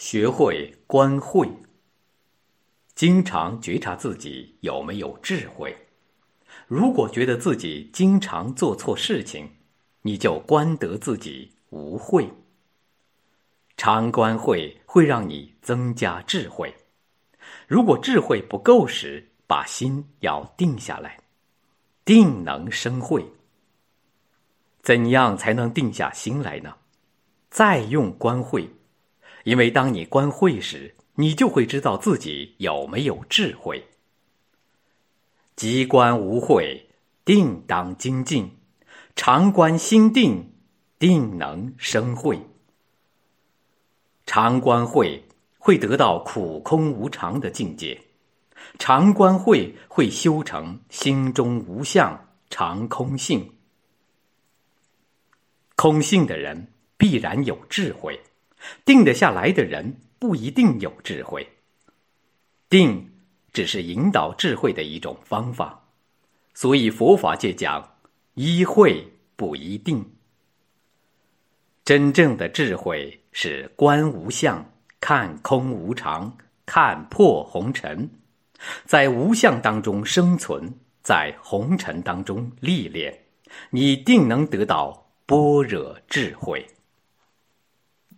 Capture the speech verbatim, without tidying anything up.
学会观慧，经常觉察自己有没有智慧。如果觉得自己经常做错事情，你就观得自己无慧。常观慧会让你增加智慧。如果智慧不够时，把心要定下来，定能生慧。怎样才能定下心来呢？再用观慧。因为当你观慧时，你就会知道自己有没有智慧。即观无慧，定当精进，常观心定，定能生慧。常观慧会得到苦空无常的境界，常观慧会修成心中无相，常空性。空性的人必然有智慧，定得下来的人不一定有智慧。定只是引导智慧的一种方法，所以佛法界讲依慧不依定。真正的智慧是观无相，看空无常，看破红尘，在无相当中生存，在红尘当中历练，你定能得到般若智慧。